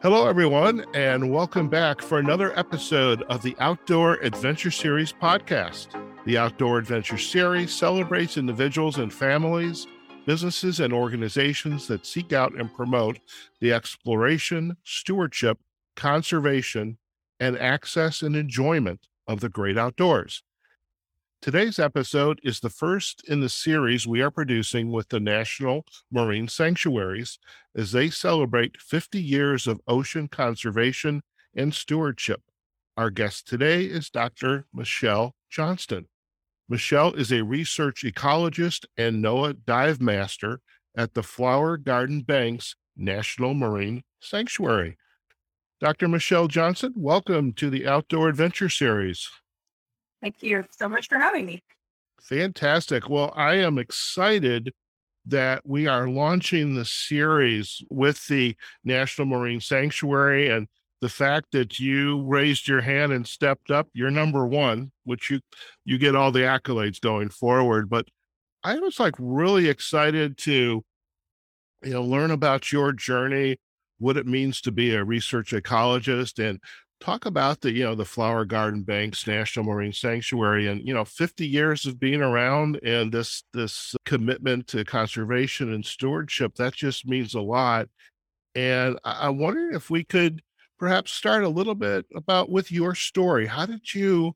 Hello, everyone, and welcome back for another episode of the Outdoor Adventure Series podcast. The Outdoor Adventure Series celebrates individuals and families, businesses, and organizations that seek out and promote the exploration, stewardship, conservation, and access and enjoyment of the great outdoors. Today's episode is the first in the series we are producing with the National Marine Sanctuaries as they celebrate 50 years of ocean conservation and stewardship. Our guest today is Dr. Michelle Johnston. Michelle is a research ecologist and NOAA dive master at the Flower Garden Banks National Marine Sanctuary. Dr. Michelle Johnston, welcome to the Outdoor Adventure Series. Thank you so much for having me. Fantastic. Well, I am excited that we are launching the series with the National Marine Sanctuary, and the fact that you raised your hand and stepped up, you're number one, which you get all the accolades going forward. But I was really excited to learn about your journey, what it means to be a research ecologist, and talk about the Flower Garden Banks National Marine Sanctuary and 50 years of being around, and this commitment to conservation and stewardship. That just means a lot. And I'm wondering if we could perhaps start a little bit with your story. How did you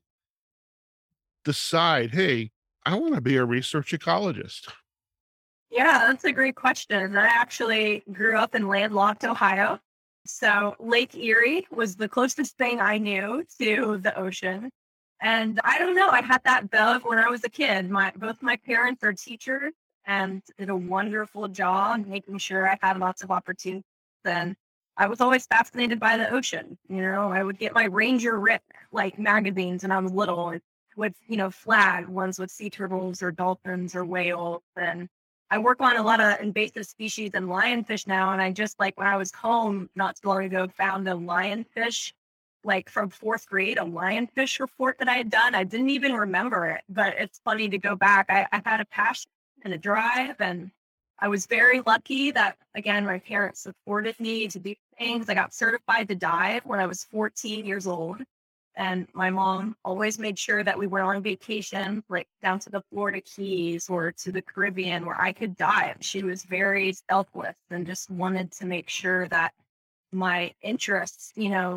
decide, hey, I want to be a research ecologist? Yeah, that's a great question. I actually grew up in landlocked Ohio. So Lake Erie was the closest thing I knew to the ocean. And I don't know, I had that bug when I was a kid. Both my parents are teachers and did a wonderful job making sure I had lots of opportunities. And I was always fascinated by the ocean. I would get my Ranger Rip magazines when I was little with flag ones with sea turtles or dolphins or whales. And I work on a lot of invasive species and lionfish now. And I just when I was home not so long ago, found a lionfish, from fourth grade, a lionfish report that I had done. I didn't even remember it, but it's funny to go back. I had a passion and a drive, and I was very lucky that, again, my parents supported me to do things. I got certified to dive when I was 14 years old. And my mom always made sure that we were on vacation, down to the Florida Keys or to the Caribbean where I could dive. She was very selfless and just wanted to make sure that my interests,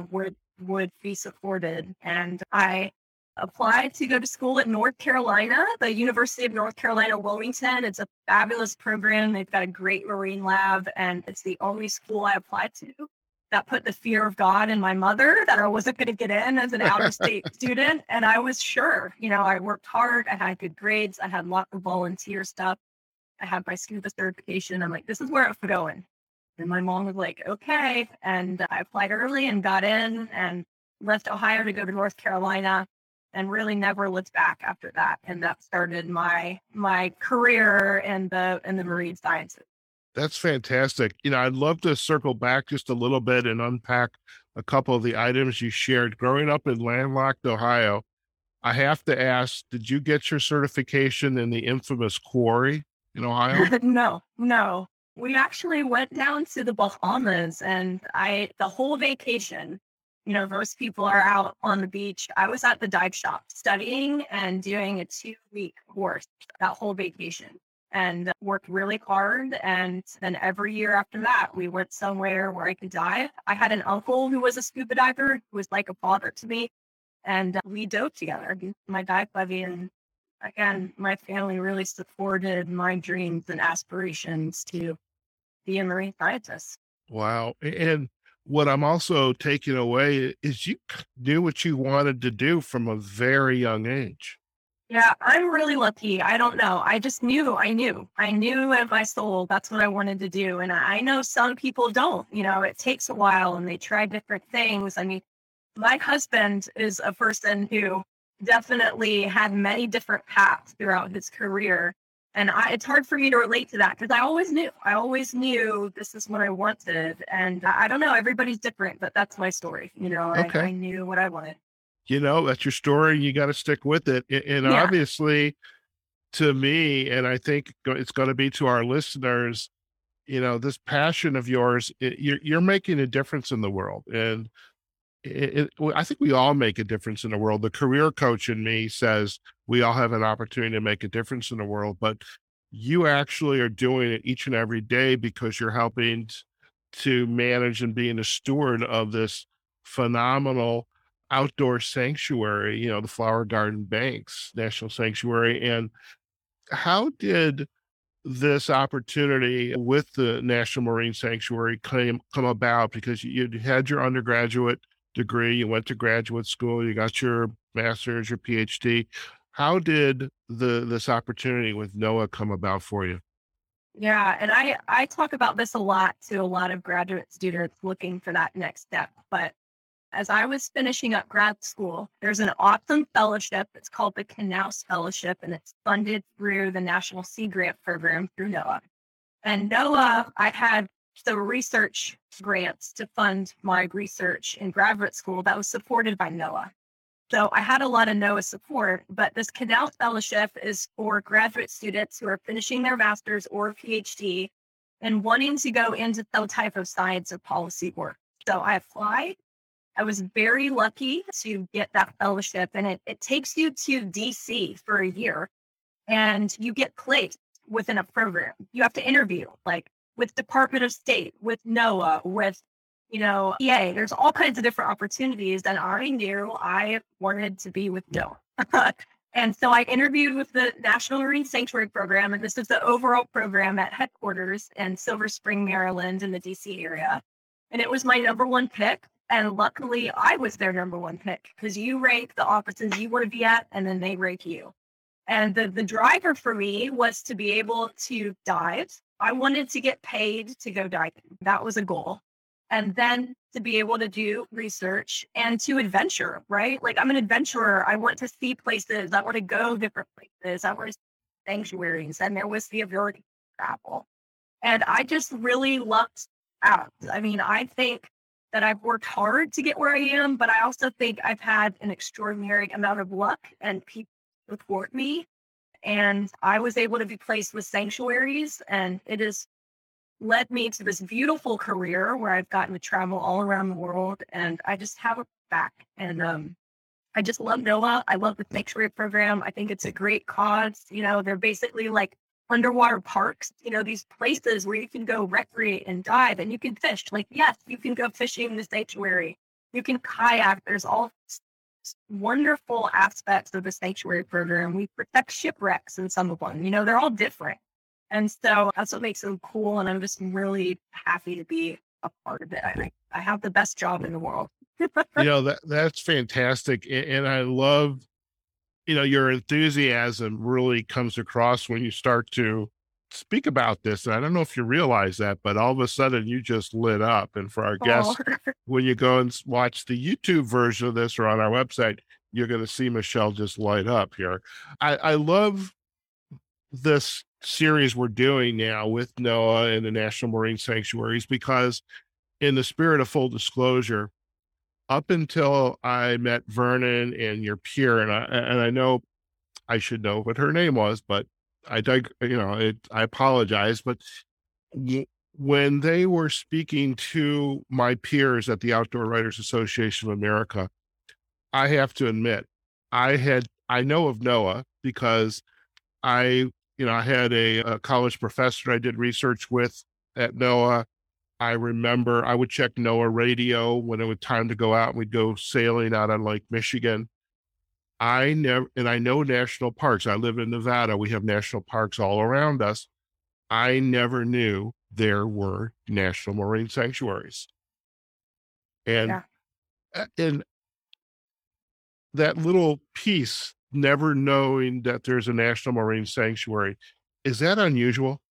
would be supported. And I applied to go to school at North Carolina, the University of North Carolina, Wilmington. It's a fabulous program. They've got a great marine lab, and it's the only school I applied to. That put the fear of God in my mother that I wasn't going to get in as an out-of-state student. And I was sure, I worked hard. I had good grades. I had lots of volunteer stuff. I had my scuba certification. I'm like, this is where I'm going. And my mom was like, okay. And I applied early and got in and left Ohio to go to North Carolina and really never looked back after that. And that started my career in the marine sciences. That's fantastic. I'd love to circle back just a little bit and unpack a couple of the items you shared. Growing up in landlocked Ohio, I have to ask, did you get your certification in the infamous quarry in Ohio? No. We actually went down to the Bahamas, and the whole vacation, most people are out on the beach. I was at the dive shop studying and doing a 2-week course that whole vacation. And worked really hard. And then every year after that, we went somewhere where I could dive. I had an uncle who was a scuba diver, who was like a father to me. And we dove together, my dive buddy. And again, my family really supported my dreams and aspirations to be a marine scientist. Wow. And what I'm also taking away is you knew what you wanted to do from a very young age. Yeah, I'm really lucky. I don't know. I just knew. I knew in my soul that's what I wanted to do. And I know some people don't. It takes a while and they try different things. I mean, my husband is a person who definitely had many different paths throughout his career. And it's hard for me to relate to that because I always knew this is what I wanted. And I don't know, everybody's different, but that's my story. Okay. I knew what I wanted. That's your story. You got to stick with it. And obviously, to me, and I think it's going to be to our listeners, this passion of yours, you're making a difference in the world. And I think we all make a difference in the world. The career coach in me says we all have an opportunity to make a difference in the world, but you actually are doing it each and every day because you're helping to manage and being a steward of this phenomenal outdoor sanctuary, the Flower Garden Banks National Sanctuary. And how did this opportunity with the National Marine Sanctuary come about? Because you had your undergraduate degree, you went to graduate school, you got your master's, your PhD. How did this opportunity with NOAA come about for you? Yeah, and I talk about this a lot to a lot of graduate students looking for that next step. But as I was finishing up grad school, there's an awesome fellowship. It's called the Knauss Fellowship, and it's funded through the National Sea Grant Program through NOAA. And NOAA, I had the research grants to fund my research in graduate school that was supported by NOAA. So I had a lot of NOAA support, but this Knauss Fellowship is for graduate students who are finishing their master's or PhD and wanting to go into some type of science or policy work. So I applied. I was very lucky to get that fellowship, and it takes you to DC for a year, and you get placed within a program. You have to interview, like with Department of State, with NOAA, with EA. There's all kinds of different opportunities, and I knew I wanted to be with NOAA. And so I interviewed with the National Marine Sanctuary Program, and this is the overall program at headquarters in Silver Spring, Maryland, in the DC area. And it was my number one pick. And luckily, I was their number one pick because you rank the offices you want to be at, and then they rank you. And the driver for me was to be able to dive. I wanted to get paid to go diving. That was a goal. And then to be able to do research and to adventure, right? Like I'm an adventurer. I want to see places. I want to go different places. I want to see sanctuaries. And there was the ability to travel. And I just really lucked out. I mean, I think that I've worked hard to get where I am, but I also think I've had an extraordinary amount of luck and people support me. And I was able to be placed with sanctuaries, and it has led me to this beautiful career where I've gotten to travel all around the world, and I just have a back. And I just love NOAA. I love the sanctuary program. I think it's a great cause. They're basically like underwater parks, these places where you can go recreate and dive and you can fish. Like, yes, you can go fishing in the sanctuary. You can kayak. There's all wonderful aspects of the sanctuary program. We protect shipwrecks in some of them. They're all different. And so that's what makes them cool. And I'm just really happy to be a part of it. I have the best job in the world. That's fantastic. And I love your enthusiasm really comes across when you start to speak about this. And I don't know if you realize that, but all of a sudden you just lit up. And for our guests, when you go and watch the YouTube version of this or on our website, you're going to see Michelle just light up here. I love this series we're doing now with NOAA and the National Marine Sanctuaries, because in the spirit of full disclosure, up until I met Vernon and your peer, and I know I should know what her name was, but I apologize. But when they were speaking to my peers at the Outdoor Writers Association of America, I have to admit, I know of NOAA because I had a college professor I did research with at NOAA. I remember I would check NOAA radio when it was time to go out, and we'd go sailing out on Lake Michigan. I know national parks. I live in Nevada. We have national parks all around us. I never knew there were national marine sanctuaries. And in that little piece, never knowing that there's a national marine sanctuary, is that unusual?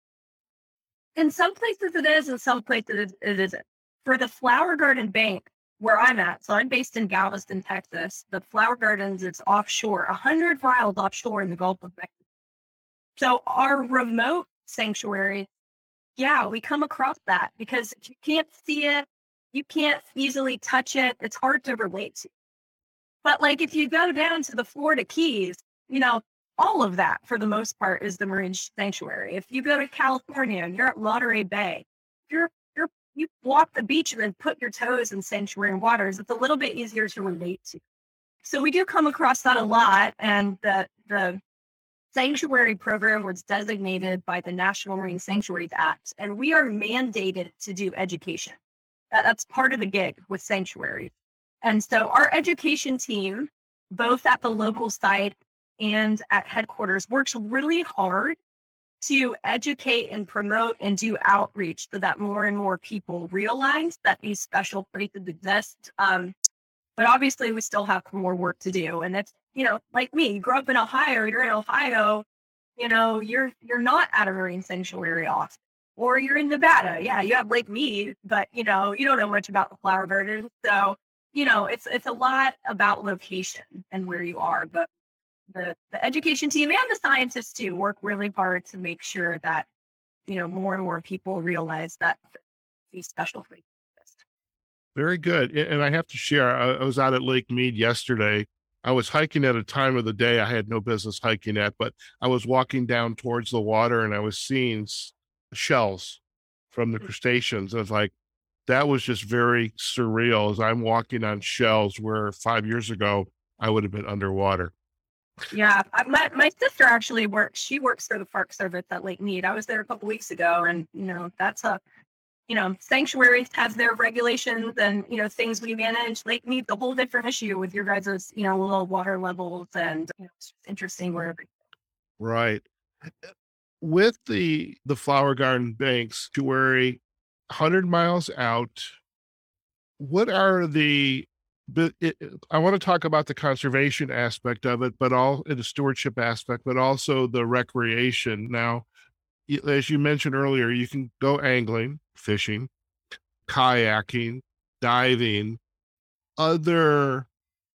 In some places it is, in some places it isn't. For the Flower Garden Bank, where I'm at, so I'm based in Galveston, Texas. The Flower Gardens is offshore, 100 miles offshore in the Gulf of Mexico. So our remote sanctuary, we come across that because if you can't see it, you can't easily touch it. It's hard to relate to. But like if you go down to the Florida Keys, all of that, for the most part, is the marine sanctuary. If you go to California and you're at Monterey Bay, you walk the beach and then put your toes in sanctuary waters, it's a little bit easier to relate to. So we do come across that a lot, and the sanctuary program was designated by the National Marine Sanctuaries Act, and we are mandated to do education. That's part of the gig with sanctuaries. And so our education team, both at the local site and at headquarters, works really hard to educate and promote and do outreach so that more and more people realize that these special places exist. But obviously we still have more work to do. And it's, like me, you grew up in Ohio, you're in Ohio, you're not at a marine sanctuary often. Or you're in Nevada. Yeah, you have Lake Mead, but you don't know much about the flower garden. So, it's a lot about location and where you are. But the education team and the scientists too work really hard to make sure that, more and more people realize that these special things exist. Very good. And I have to share, I was out at Lake Mead yesterday. I was hiking at a time of the day I had no business hiking at, but I was walking down towards the water and I was seeing shells from the crustaceans. I was like, that was just very surreal as I'm walking on shells where 5 years ago I would have been underwater. Yeah, my sister actually she works for the Park Service at Lake Mead. I was there a couple weeks ago, and that's sanctuaries have their regulations and things we manage. Lake Mead's a whole different issue with your guys' little water levels, and it's just interesting wherever. Right. With the Flower Garden Banks Sanctuary, 100 miles out, what are I want to talk about the conservation aspect of it, but all in the stewardship aspect, but also the recreation. Now, as you mentioned earlier, you can go angling, fishing, kayaking, diving, other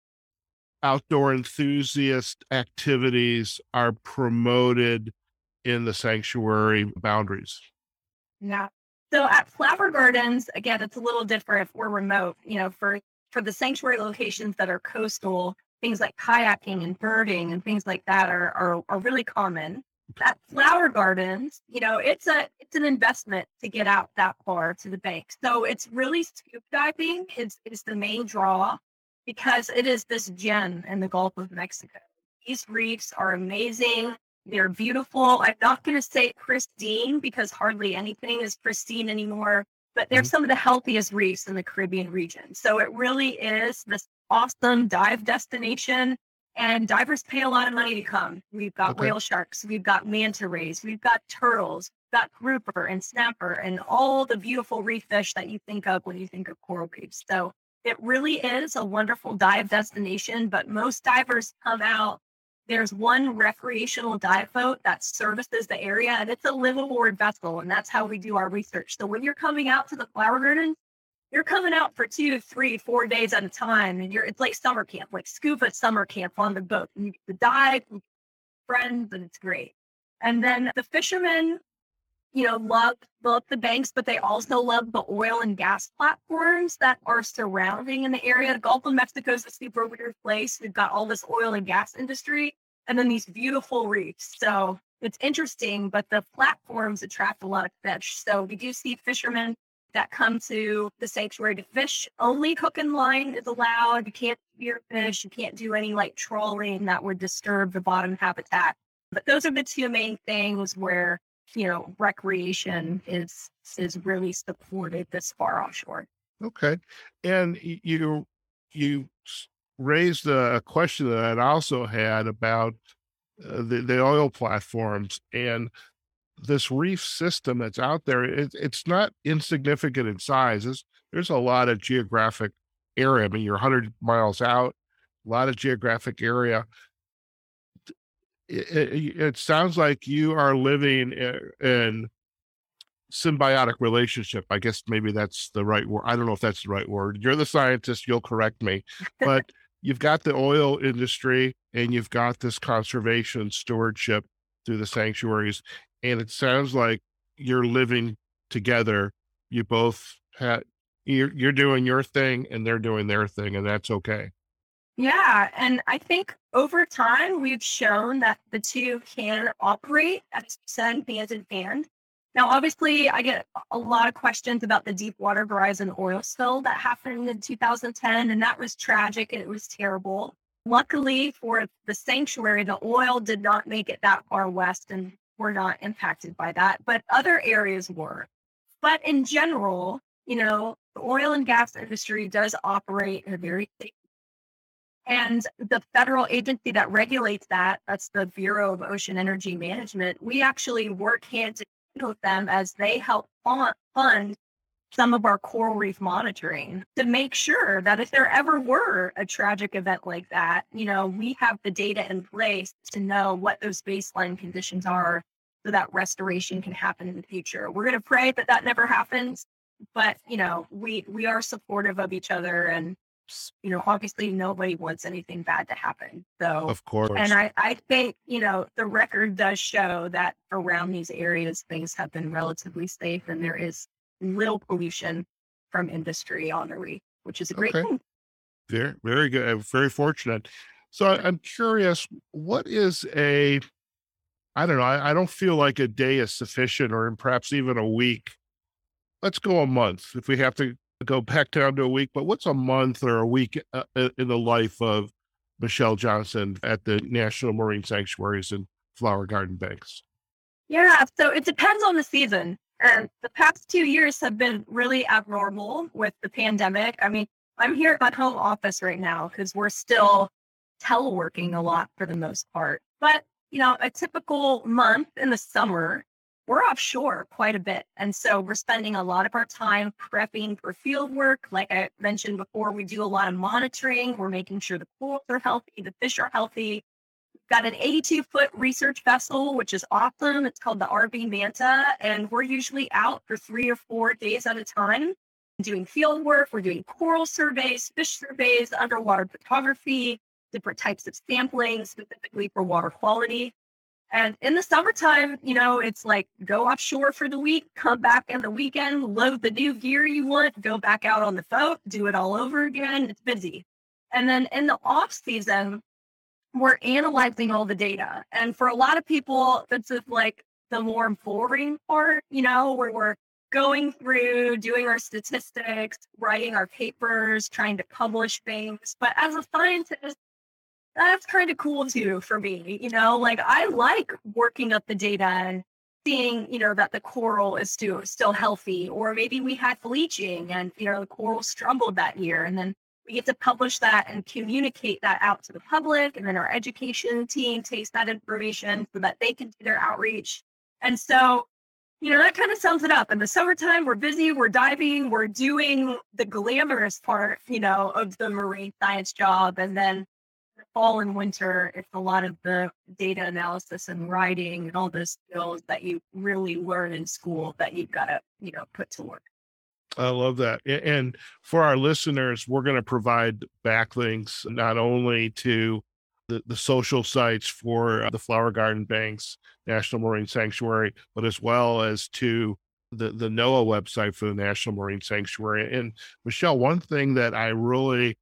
outdoor enthusiast activities are promoted in the sanctuary boundaries. Yeah. So at Flower Gardens, again, it's a little different if we're remote. For the sanctuary locations that are coastal, things like kayaking and birding and things like that are really common. At Flower Gardens, it's an investment to get out that far to the bank. So it's really scuba diving is the main draw, because it is this gem in the Gulf of Mexico. These reefs are amazing. They're beautiful. I'm not going to say pristine because hardly anything is pristine anymore, but they're some of the healthiest reefs in the Caribbean region. So it really is this awesome dive destination, and divers pay a lot of money to come. We've got whale sharks, we've got manta rays, we've got turtles, we've got grouper and snapper, and all the beautiful reef fish that you think of when you think of coral reefs. So it really is a wonderful dive destination, but most divers come out. There's one recreational dive boat that services the area, and it's a liveaboard vessel, and that's how we do our research. So when you're coming out to the Flower Garden, you're coming out for 2, 3, 4 days at a time, and it's like summer camp, like scuba summer camp on the boat. And you get to dive, you get friends, and it's great. And then the fishermen, love the banks, but they also love the oil and gas platforms that are surrounding in the area. The Gulf of Mexico is a super weird place. We've got all this oil and gas industry, and then these beautiful reefs. So it's interesting, but the platforms attract a lot of fish. So we do see fishermen that come to the sanctuary to fish. Only hook and line is allowed. You can't spear fish. You can't do any trawling that would disturb the bottom habitat. But those are the two main things where recreation is really supported this far offshore. Okay. And you raised a question that I also had about the oil platforms and this reef system that's out there. It's not insignificant in size. There's a lot of geographic area. I mean, you're 100 miles out, a lot of geographic area. It sounds like you are living in symbiotic relationship. I guess maybe that's the right word. I don't know if that's the right word. You're the scientist, you'll correct me. But you've got the oil industry and you've got this conservation stewardship through the sanctuaries. And it sounds like you're living together. You both you're doing your thing and they're doing their thing, and that's okay. Yeah. And I think over time, we've shown that the two can operate, as you said, hand in hand. Now, obviously, I get a lot of questions about the Deepwater Horizon oil spill that happened in 2010, and that was tragic and it was terrible. Luckily for the sanctuary, the oil did not make it that far west and we're not impacted by that, but other areas were. But in general, the oil and gas industry does operate in a very safe, and the federal agency that regulates that's the Bureau of Ocean Energy Management, we actually work hand in hand with them as they help fund some of our coral reef monitoring to make sure that if there ever were a tragic event like that, we have the data in place to know what those baseline conditions are so that restoration can happen in the future. We're going to pray that that never happens, but, we are supportive of each other, and obviously nobody wants anything bad to happen. So, Of course. and I think, the record does show that around these areas, things have been relatively safe and there is little pollution from industry on the reef, which is a great Okay. thing. Very, very good. Very fortunate. So I'm curious, what is I don't know, I don't feel like a day is sufficient, or perhaps even a week. Let's go a month if we have to go back down to a week, but what's a month or a week in the life of Michelle Johnson at the National Marine Sanctuaries and Flower Garden Banks? Yeah, so it depends on the season. And the past 2 years have been really abnormal with the pandemic. I mean, I'm here at my home office right now because we're still teleworking a lot for the most part. But, a typical month in the summer, we're offshore quite a bit. And so we're spending a lot of our time prepping for field work. Like I mentioned before, we do a lot of monitoring. We're making sure the corals are healthy, the fish are healthy. Got an 82-foot research vessel, which is awesome. It's called the RV Manta, and we're usually out for 3 or 4 days at a time doing field work. We're doing coral surveys, fish surveys, underwater photography, different types of sampling specifically for water quality. And in the summertime, it's like go offshore for the week, come back on the weekend, load the new gear you want, go back out on the boat, do it all over again. It's busy. And then in the off season, we're analyzing all the data. And for a lot of people, that's just like the more boring part, where we're going through, doing our statistics, writing our papers, trying to publish things. But as a scientist, that's kind of cool too for me. Like I like working up the data and seeing, that the coral is still healthy, or maybe we had bleaching and, the coral struggled that year. And then we get to publish that and communicate that out to the public. And then our education team takes that information so that they can do their outreach. And so, that kind of sums it up. In the summertime, we're busy, we're diving, we're doing the glamorous part, of the marine science job. And then the fall and winter, it's a lot of the data analysis and writing and all those skills that you really learn in school that you've got to, put to work. I love that. And for our listeners, we're going to provide backlinks not only to the social sites for the Flower Garden Banks National Marine Sanctuary, but as well as to the NOAA website for the National Marine Sanctuary. And Michelle, one thing that I really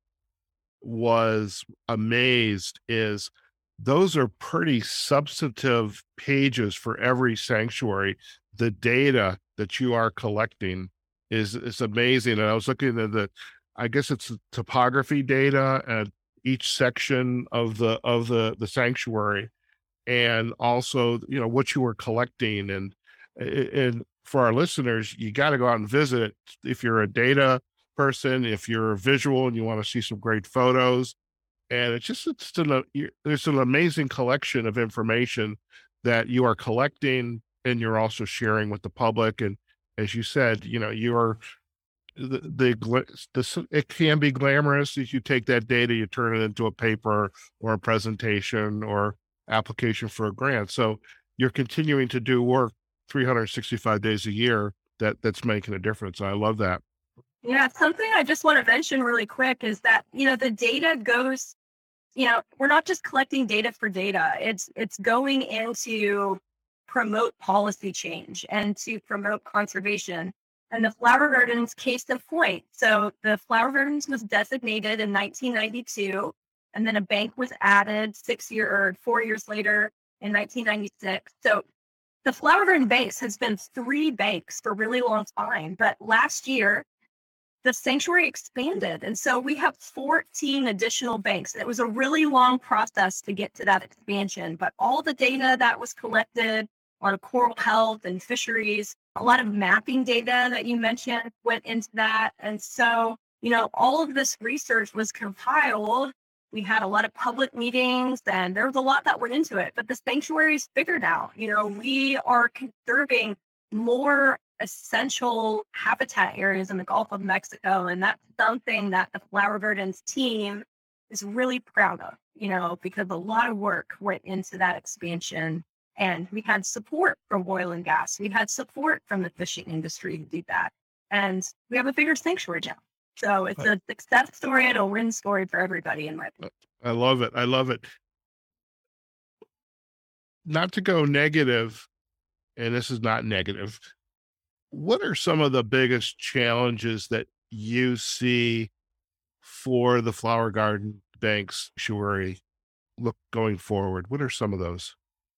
was amazed is those are pretty substantive pages for every sanctuary. The data that you are collecting is amazing. And I was looking at I guess it's topography data at each section of the sanctuary, and also, what you were collecting. And for our listeners, you got to go out and visit it. If you're a data person, if you're a visual and you want to see some great photos, and there's an amazing collection of information that you are collecting and you're also sharing with the public. And as you said, it can be glamorous if you take that data, you turn it into a paper or a presentation or application for a grant. So you're continuing to do work 365 days a year that's making a difference. I love that. Yeah, something I just want to mention really quick is that, the data goes, we're not just collecting data for data. It's going into promote policy change and to promote conservation. And the Flower Gardens case in point. So the Flower Gardens was designated in 1992 And then a bank was added 4 years later in 1996. So the Flower Garden base has been 3 banks for a really long time. But last year, the sanctuary expanded. And so we have 14 additional banks. It was a really long process to get to that expansion, but all the data that was collected on coral health and fisheries, a lot of mapping data that you mentioned went into that. And so, all of this research was compiled. We had a lot of public meetings and there was a lot that went into it, but the sanctuary's figured out, we are conserving more essential habitat areas in the Gulf of Mexico. And that's something that the Flower Gardens team is really proud of, because a lot of work went into that expansion. And we had support from oil and gas. We had support from the fishing industry to do that. And we have a bigger sanctuary now. So it's a success story and a win story for everybody in my opinion. I love it. I love it. Not to go negative, and this is not negative, what are some of the biggest challenges that you see for the Flower Garden Banks sanctuary going forward? What are some of those?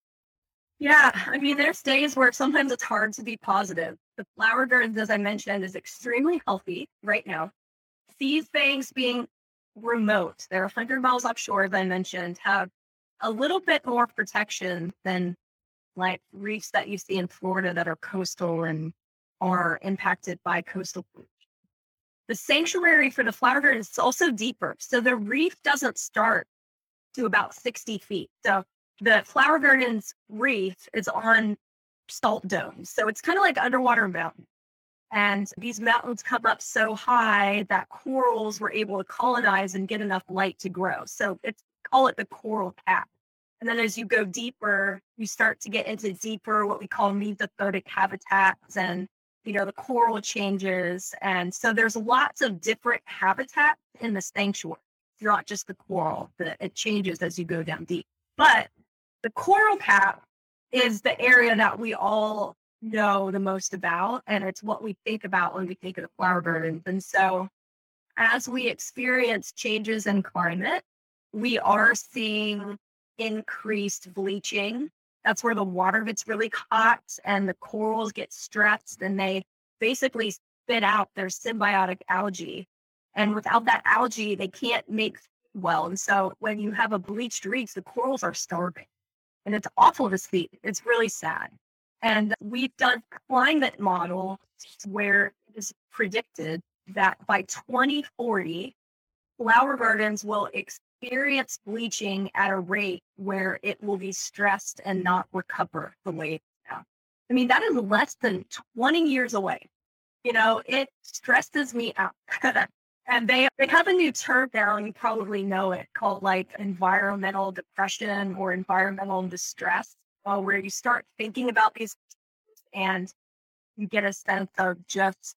Yeah, there's days where sometimes it's hard to be positive. The Flower Gardens, as I mentioned, is extremely healthy right now. These banks being remote, they're 100 miles offshore, as I mentioned, have a little bit more protection than like reefs that you see in Florida that are coastal and are impacted by coastal pollution. The sanctuary for the Flower Garden is also deeper. So the reef doesn't start to about 60 feet. So the Flower Garden's reef is on salt domes. So it's kind of like underwater mountain. And these mountains come up so high that corals were able to colonize and get enough light to grow. So call it the coral cap. And then as you go deeper, you start to get into deeper, what we call mesophotic habitats, and the coral changes. And so there's lots of different habitats in the sanctuary. It's not just the coral, it changes as you go down deep. But the coral cap is the area that we all know the most about, and it's what we think about when we think of the Flower Gardens. And so as we experience changes in climate, we are seeing increased bleaching. That's where the water gets really hot and the corals get stressed and they basically spit out their symbiotic algae. And without that algae, they can't make food well. And so when you have a bleached reef, the corals are starving. And it's awful to see. It's really sad. And we've done climate models where it is predicted that by 2040, Flower Gardens will experience bleaching at a rate where it will be stressed and not recover the way it's now. That is less than 20 years away. It stresses me out. And they have a new term now, and you probably know it, called like environmental depression or environmental distress, where you start thinking about these things and you get a sense of just,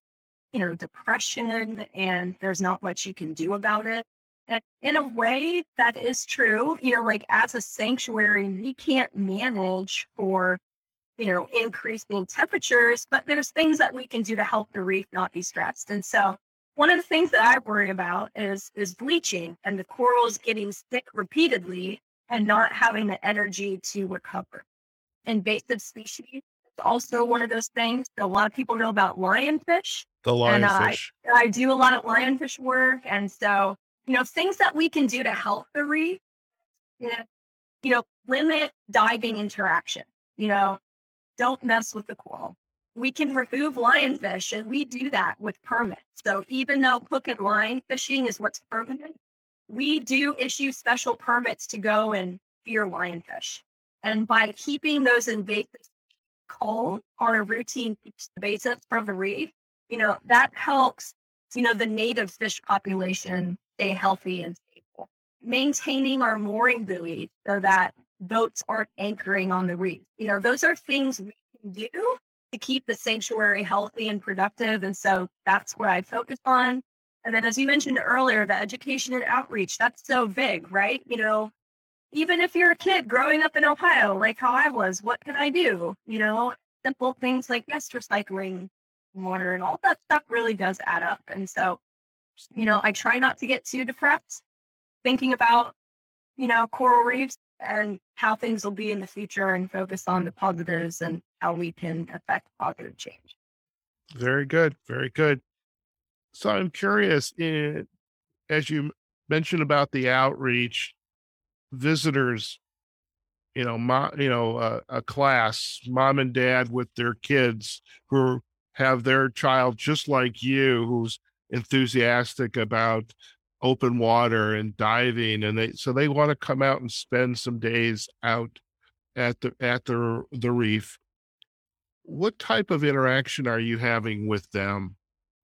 depression, and there's not much you can do about it. And in a way, that is true. Like as a sanctuary, we can't manage for, increasing temperatures, but there's things that we can do to help the reef not be stressed. And so one of the things that I worry about is bleaching and the corals getting sick repeatedly and not having the energy to recover. Invasive species is also one of those things. A lot of people know about lionfish. The lionfish. And I do a lot of lionfish work. And so, things that we can do to help the reef, limit diving interaction. Don't mess with the coral. We can remove lionfish, and we do that with permits. So even though hook and line fishing is what's permitted, we do issue special permits to go and fear lionfish. And by keeping those invasive culled on a routine basis from the reef, that helps, the native fish population stay healthy and stable. Maintaining our mooring buoys so that boats aren't anchoring on the reef. Those are things we can do to keep the sanctuary healthy and productive. And so that's what I focus on. And then as you mentioned earlier, the education and outreach, that's so big, right? Even if you're a kid growing up in Ohio, like how I was, what can I do? Simple things like guest recycling, water, and all that stuff really does add up. And so, I try not to get too depressed thinking about coral reefs and how things will be in the future and focus on the positives and how we can affect positive change. Very good. Very good. So I'm curious, as you mentioned about the outreach, visitors, a class, mom and dad with their kids who have their child just like you, who's enthusiastic about open water and diving, and they want to come out and spend some days out at the reef. What type of interaction are you having with them?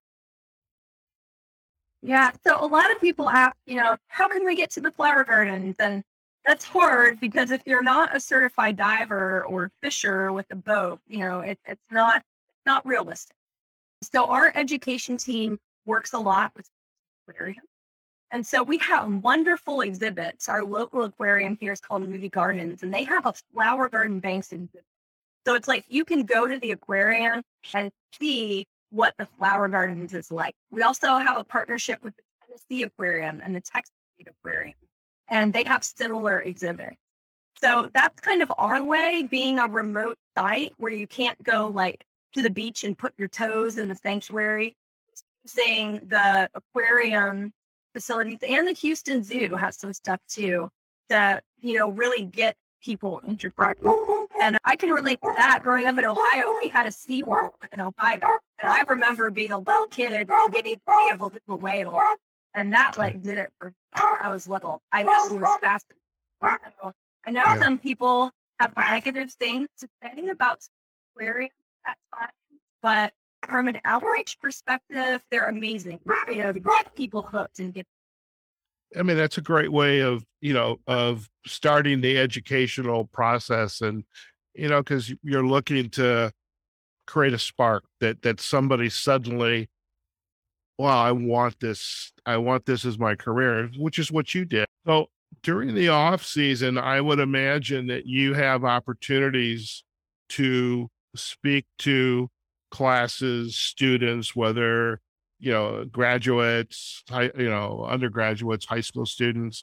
Yeah. So a lot of people ask, how can we get to the flower gardens? And that's hard because if you're not a certified diver or fisher with a boat, it's not realistic. So our education team works a lot with aquarium. And so we have wonderful exhibits. Our local aquarium here is called Movie Gardens, and they have a flower garden banks exhibit. So it's like you can go to the aquarium and see what the flower gardens is like. We also have a partnership with the Tennessee Aquarium and the Texas Aquarium, and they have similar exhibits. So that's kind of our way, being a remote site where you can't go like to the beach and put your toes in the sanctuary. Using the aquarium facilities, and the Houston Zoo has some stuff too that, really get people interacting. And I can relate to that. Growing up in Ohio, we had a SeaWorld in Ohio. And I remember being a little kid and getting to be able to do a whale. And that did it for I was little. I know it was fast. I know some people have negative things to say about aquariums at times, but from an outreach perspective, they're amazing. To get people hooked and get. I mean, that's a great way of starting the educational process, and because you're looking to create a spark that somebody suddenly, wow, I want this as my career, which is what you did. So during the off season, I would imagine that you have opportunities to speak to classes, students, whether graduates, undergraduates, high school students.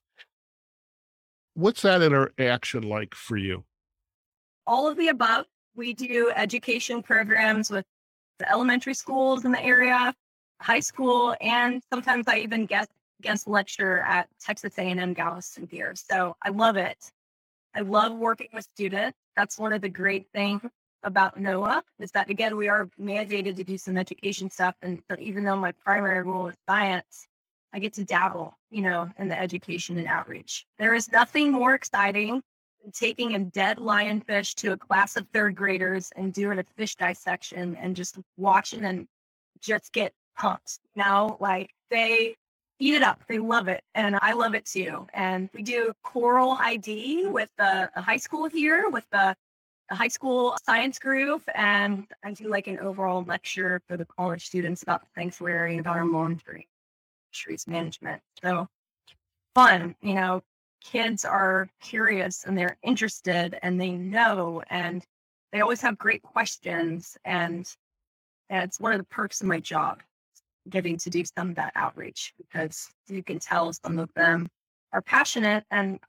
What's that interaction like for you? All of the above. We do education programs with the elementary schools in the area, high school, and sometimes I even guest lecture at Texas A&M Galveston Pier. So I love it. I love working with students. That's one of the great things about NOAA is that, again, we are mandated to do some education stuff. And so even though my primary role is science, I get to dabble, in the education and outreach. There is nothing more exciting than taking a dead lionfish to a class of third graders and doing a fish dissection and just watching them just get pumped. They eat it up. They love it. And I love it too. And we do coral ID with the high school here, with the high school science group, and I do an overall lecture for the college students about the sanctuary, environmental monitoring, fisheries management. So fun, kids are curious and they're interested and they know, and they always have great questions. And it's one of the perks of my job, getting to do some of that outreach, because you can tell some of them are passionate. And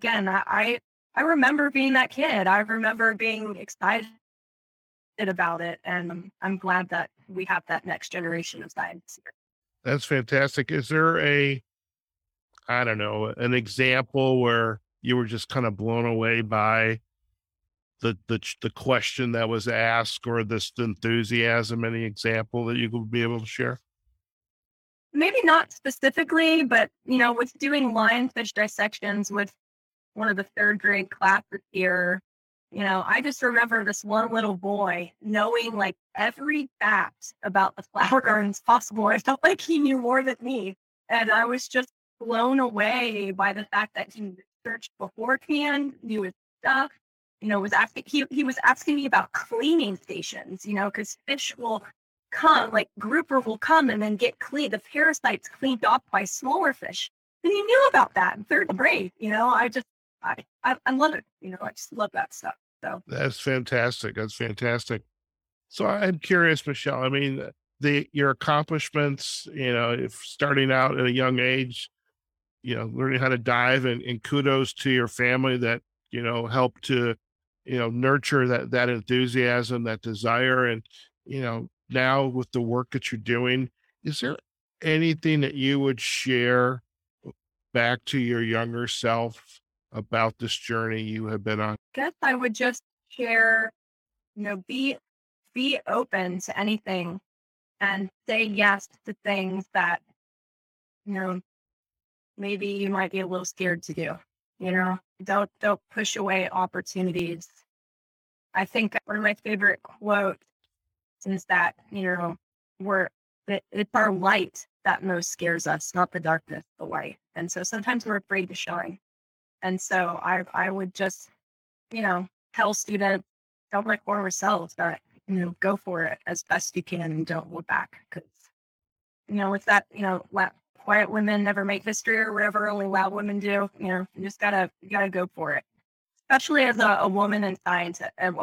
I remember being that kid. I remember being excited about it. And I'm glad that we have that next generation of science here. That's fantastic. Is there an example where you were just kind of blown away by the question that was asked, or this enthusiasm? Any example that you would be able to share? Maybe not specifically, but, with doing lionfish dissections with one of the third grade classes here, I just remember this one little boy knowing every fact about the flower gardens possible. I felt like he knew more than me. And I was just blown away by the fact that he researched beforehand, knew his stuff, he was asking me about cleaning stations, because fish will come, grouper will come and then get clean, the parasites cleaned off by smaller fish. And he knew about that in third grade. I love it. I just love that stuff. So that's fantastic. That's fantastic. So I'm curious, Michelle, I mean, your accomplishments, if starting out at a young age, learning how to dive, and kudos to your family that, helped to, nurture that enthusiasm, that desire. And, now with the work that you're doing, is there anything that you would share back to your younger self about this journey you have been on? Guess I would just share, be open to anything and say yes to things that, maybe you might be a little scared to do. Don't push away opportunities. I think one of my favorite quotes is that, it's our light that most scares us, not the darkness, the light. And so sometimes we're afraid to shine. And so I would just, tell students, don't let go of ourselves, that, go for it as best you can and don't look back. Because, with that, quiet women never make history or whatever, only loud women do. You just gotta go for it. Especially as a woman in science,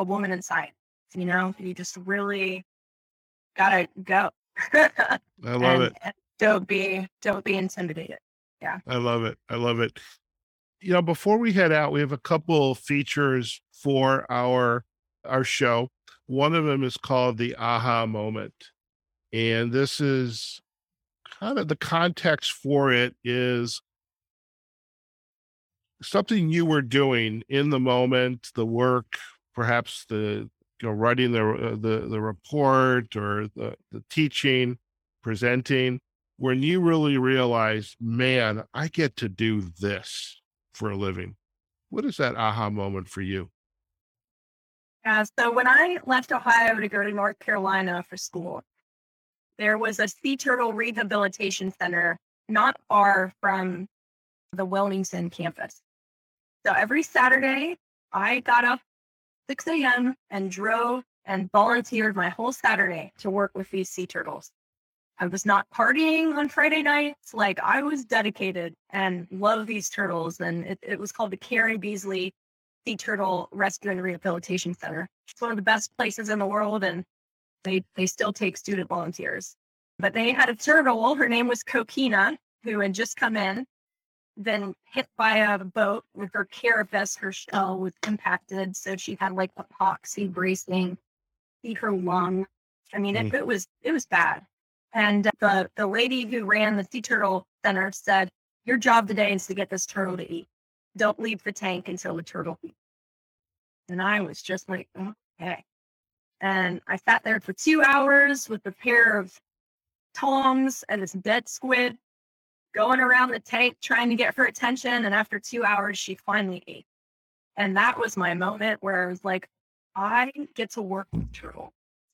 you just really gotta go. I love it. And don't be intimidated. Yeah. I love it. I love it. Before we head out, we have a couple features for our show. One of them is called the aha moment. And this is kind of the context for it is something you were doing in the moment, the work, perhaps the writing the report or the teaching, presenting, when you really realize, man, I get to do this for a living. What is that aha moment for you? Yeah, so when I left Ohio to go to North Carolina for school, there was a sea turtle rehabilitation center not far from the Wilmington campus. So every Saturday, I got up 6 a.m. and drove and volunteered my whole Saturday to work with these sea turtles. I was not partying on Friday nights. Like, I was dedicated and loved these turtles. And it was called the Karen Beasley Sea Turtle Rescue and Rehabilitation Center. It's one of the best places in the world, and they still take student volunteers. But they had a turtle. Her name was Coquina, who had just come in, then hit by a boat with her carapace. Her shell was impacted, so she had like epoxy bracing, see her lung. I mean, it was bad. And the lady who ran the Sea Turtle Center said, "Your job today is to get this turtle to eat. Don't leave the tank until the turtle eats." And I was just like, okay. And I sat there for 2 hours with a pair of tongs and this dead squid, going around the tank trying to get her attention. And after 2 hours, she finally ate. And that was my moment where I was like, I get to work with turtle.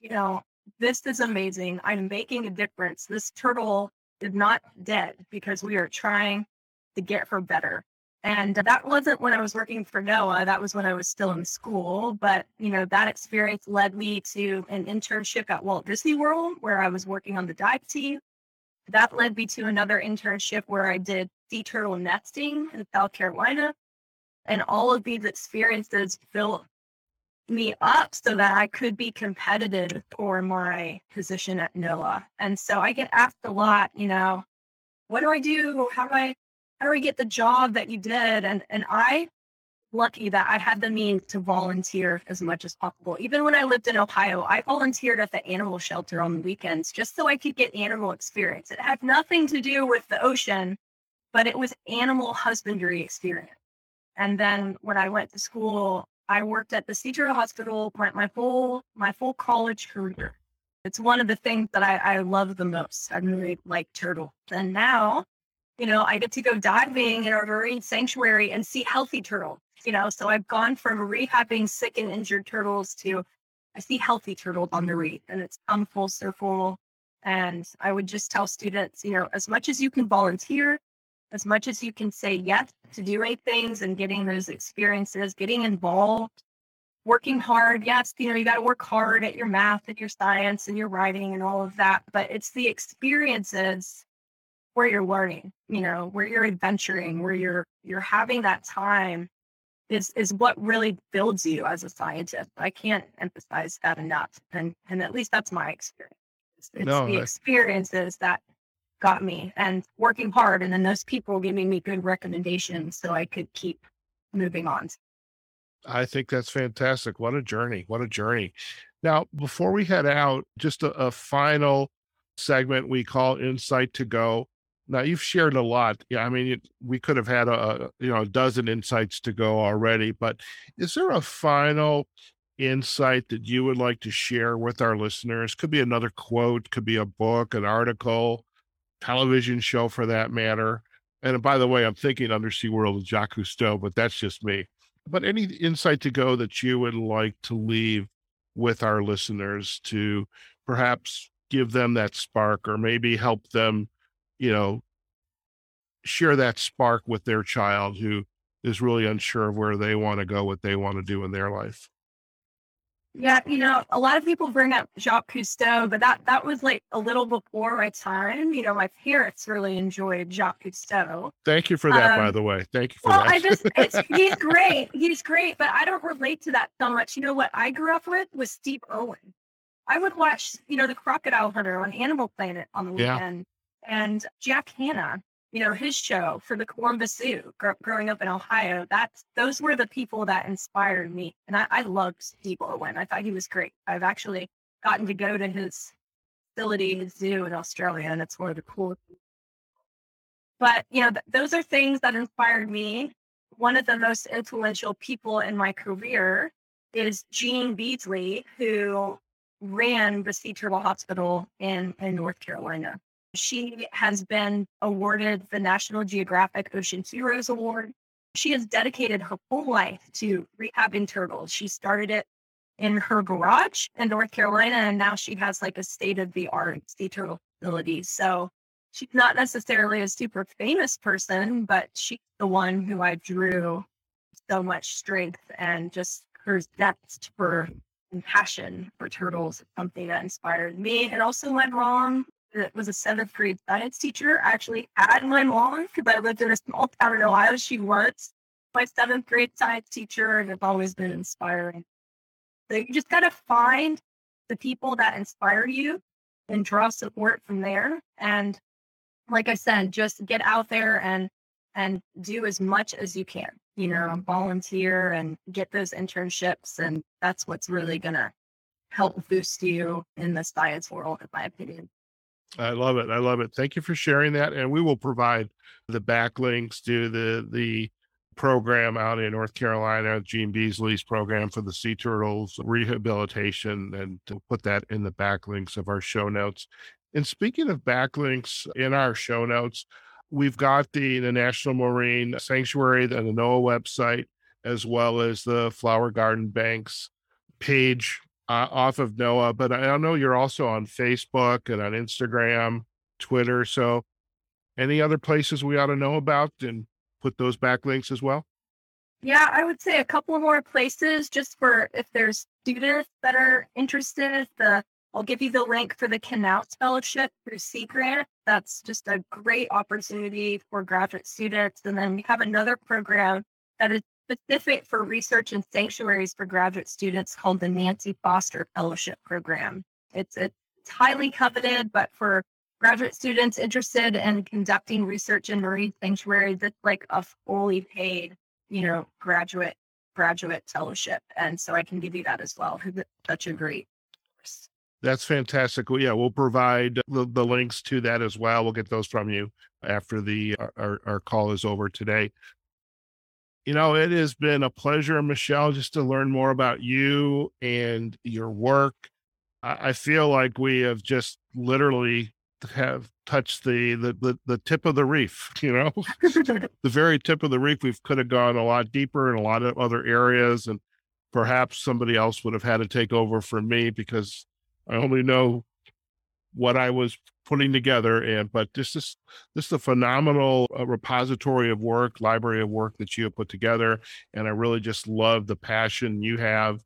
This is amazing. I'm making a difference. This turtle is not dead because we are trying to get her better. And that wasn't when I was working for NOAA. That was when I was still in school. But, that experience led me to an internship at Walt Disney World, where I was working on the dive team. That led me to another internship where I did sea turtle nesting in South Carolina. And all of these experiences built me up so that I could be competitive for my position at NOAA. And so I get asked a lot, what do I do? How do I get the job that you did? And I lucky that I had the means to volunteer as much as possible. Even when I lived in Ohio, I volunteered at the animal shelter on the weekends just so I could get animal experience. It had nothing to do with the ocean, but it was animal husbandry experience. And then when I went to school, I worked at the Sea Turtle Hospital my full college career. It's one of the things that I love the most. I really like turtles. And now, I get to go diving in our marine sanctuary and see healthy turtles. So I've gone from rehabbing sick and injured turtles to I see healthy turtles on the reef, and it's come full circle. And I would just tell students, as much as you can volunteer, as much as you can say yes to doing things and getting those experiences, getting involved, working hard. Yes, you got to work hard at your math and your science and your writing and all of that. But it's the experiences where you're learning, where you're adventuring, where you're having that time is what really builds you as a scientist. I can't emphasize that enough. And at least that's my experience. It's the experiences that got me, and working hard, and then those people giving me good recommendations so I could keep moving on. I think that's fantastic. What a journey. What a journey. Now, before we head out, just a final segment we call Insight to Go. Now, you've shared a lot. Yeah, I mean, we could have had a dozen insights to go already, but is there a final insight that you would like to share with our listeners? Could be another quote, could be a book, an article, television show for that matter. And by the way, I'm thinking Undersea World of Jacques Cousteau, but that's just me. But any insight to go that you would like to leave with our listeners to perhaps give them that spark, or maybe help them, you know, share that spark with their child who is really unsure of where they want to go, what they want to do in their life. Yeah, a lot of people bring up Jacques Cousteau, but that was like a little before my time. My parents really enjoyed Jacques Cousteau. Thank you for that, by the way. Thank you for Well, that. he's great. He's great, but I don't relate to that so much. What I grew up with was Steve Irwin. I would watch, the Crocodile Hunter on Animal Planet on the Yeah. weekend, and Jack Hanna, his show for the Columbus Zoo. Growing up in Ohio, those were the people that inspired me, and I loved Steve Irwin. I thought he was great. I've actually gotten to go to his facility, his zoo in Australia, and it's one of the coolest. But those are things that inspired me. One of the most influential people in my career is Jean Beasley, who ran the Sea Turtle Hospital in North Carolina. She has been awarded the National Geographic Ocean Heroes Award. She has dedicated her whole life to rehabbing turtles. She started it in her garage in North Carolina, and now she has like a state-of-the-art sea turtle facility. So she's not necessarily a super famous person, but she's the one who I drew so much strength, and just her depth for and passion for turtles is something that inspired me. And also my mom, that was a 7th grade science teacher. I actually had my mom because I lived in a small town in Ohio. She was my 7th grade science teacher, and it's always been inspiring. So you just got to find the people that inspire you and draw support from there. And like I said, just get out there and do as much as you can, volunteer and get those internships. And that's what's really going to help boost you in the science world, in my opinion. I love it. I love it. Thank you for sharing that. And we will provide the backlinks to the program out in North Carolina, Jean Beasley's program for the sea turtles rehabilitation, and to put that in the backlinks of our show notes. And speaking of backlinks in our show notes, we've got the National Marine Sanctuary and the NOAA website, as well as the Flower Garden Banks page off of NOAA. But I know you're also on Facebook and on Instagram, Twitter. So any other places we ought to know about and put those backlinks as well? Yeah, I would say a couple more places just for if there's students that are interested. I'll give you the link for the Knauss Fellowship through Sea Grant. That's just a great opportunity for graduate students. And then we have another program that is specific for research and sanctuaries for graduate students called the Nancy Foster Fellowship Program. It's highly coveted, but for graduate students interested in conducting research in marine sanctuaries, it's like a fully paid, graduate fellowship. And so I can give you that as well. It's such a great course. That's fantastic. Well, yeah, we'll provide the links to that as well. We'll get those from you after our call is over today. It has been a pleasure, Michelle, just to learn more about you and your work. I feel like we have just literally have touched the tip of the reef, the very tip of the reef. We could have gone a lot deeper in a lot of other areas, and perhaps somebody else would have had to take over for me because I only know what I was putting together. But this is a phenomenal repository of work, library of work that you have put together. And I really just love the passion you have,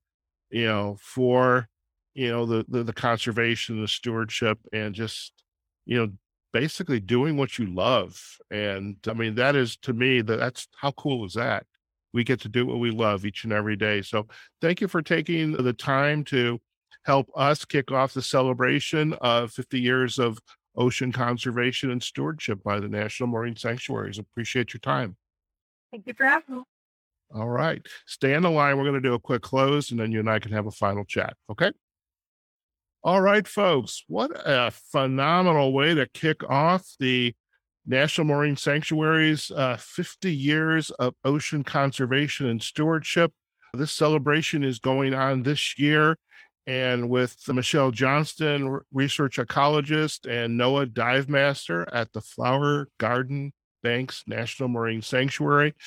for, the conservation, the stewardship, and just, basically doing what you love. And I mean, that is, to me, that's how cool is that? We get to do what we love each and every day. So thank you for taking the time to help us kick off the celebration of 50 years of ocean conservation and stewardship by the National Marine Sanctuaries. Appreciate your time. Thank you for having me. All right. Stay on the line. We're going to do a quick close, and then you and I can have a final chat. Okay? All right, folks. What a phenomenal way to kick off the National Marine Sanctuaries 50 years of ocean conservation and stewardship. This celebration is going on this year. And with Michelle Johnston, research ecologist, and Noah Dive Master at the Flower Garden Banks National Marine Sanctuary,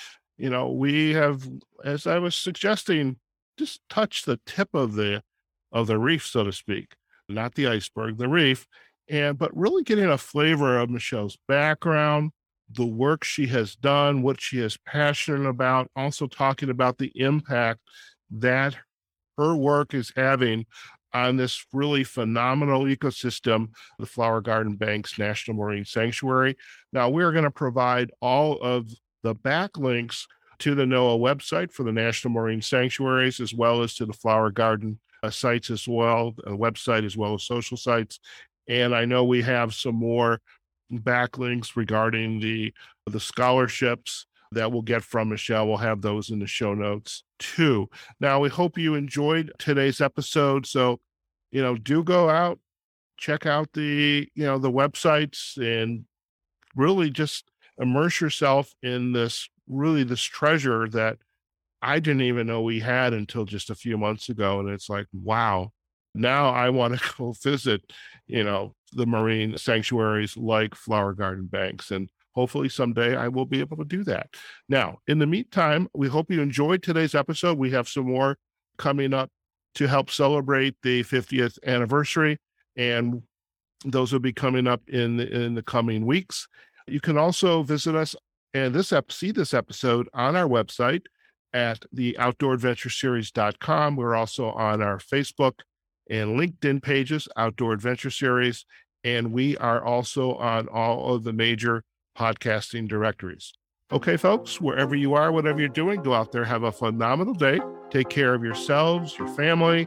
we have, as I was suggesting, just touched the tip of the reef, so to speak, not the iceberg, the reef, but really getting a flavor of Michelle's background, the work she has done, what she is passionate about, also talking about the impact that her work is having on this really phenomenal ecosystem, the Flower Garden Banks National Marine Sanctuary. Now, we're going to provide all of the backlinks to the NOAA website for the National Marine Sanctuaries, as well as to the Flower Garden sites as well, website as well as social sites. And I know we have some more backlinks regarding the scholarships that we'll get from Michelle. We'll have those in the show notes too. Now, we hope you enjoyed today's episode. So, do go out, check out the websites, and really just immerse yourself in this treasure that I didn't even know we had until just a few months ago. And it's like, wow, now I want to go visit, the marine sanctuaries like Flower Garden Banks. And hopefully someday I will be able to do that. Now, in the meantime, we hope you enjoyed today's episode. We have some more coming up to help celebrate the 50th anniversary, and those will be coming up in the coming weeks. You can also visit us and see this episode on our website at the outdooradventureseries.com. We're also on our Facebook and LinkedIn pages, Outdoor Adventure Series, and we are also on all of the major podcasting directories. Okay, folks, wherever you are, whatever you're doing, go out there, have a phenomenal day. Take care of yourselves, your family.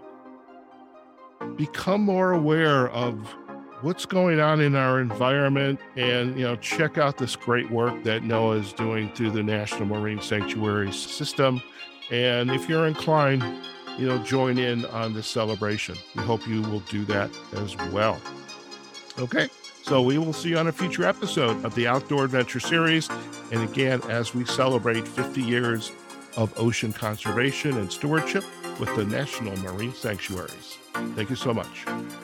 Become more aware of what's going on in our environment, and check out this great work that NOAA is doing through the National Marine Sanctuary system. And if you're inclined, join in on this celebration. We hope you will do that as well. Okay, so we will see you on a future episode of the Outdoor Adventure Series. And again, as we celebrate 50 years of ocean conservation and stewardship with the National Marine Sanctuaries. Thank you so much.